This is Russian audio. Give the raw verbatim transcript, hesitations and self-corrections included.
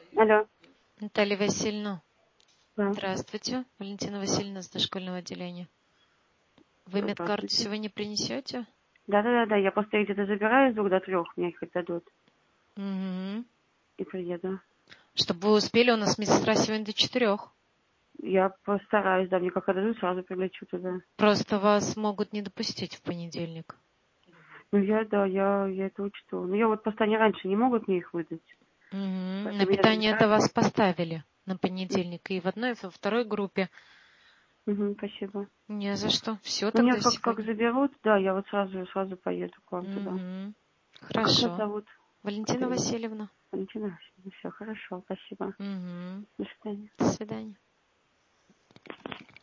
Алло. Наталья Васильевна, Да. здравствуйте. Валентина Васильевна с дошкольного отделения. Вы медкарту сегодня принесете? Да, да, да, да. Я просто где-то забираю с двух до трех, мне их отдадут. Угу. И приеду. Чтобы вы успели, у нас медсестра сегодня до четырех. Я постараюсь, да, мне как отдадут, сразу прилечу туда. Просто вас могут не допустить в понедельник. Ну я, да, я, я это учту. Ну я вот просто они раньше не могут мне их выдать. Угу. На Поэтому я питание это забираю. вас поставили на понедельник. И в одной, и во второй группе. Угу, спасибо. Не за что. Все Ну, меня тогда как, как сегодня. заберут, да, я вот сразу, сразу поеду к вам туда. Угу. А как вас Хорошо. зовут? Валентина Васильевна. Валентина Васильевна. Все, хорошо, спасибо. Угу. До свидания. До свидания.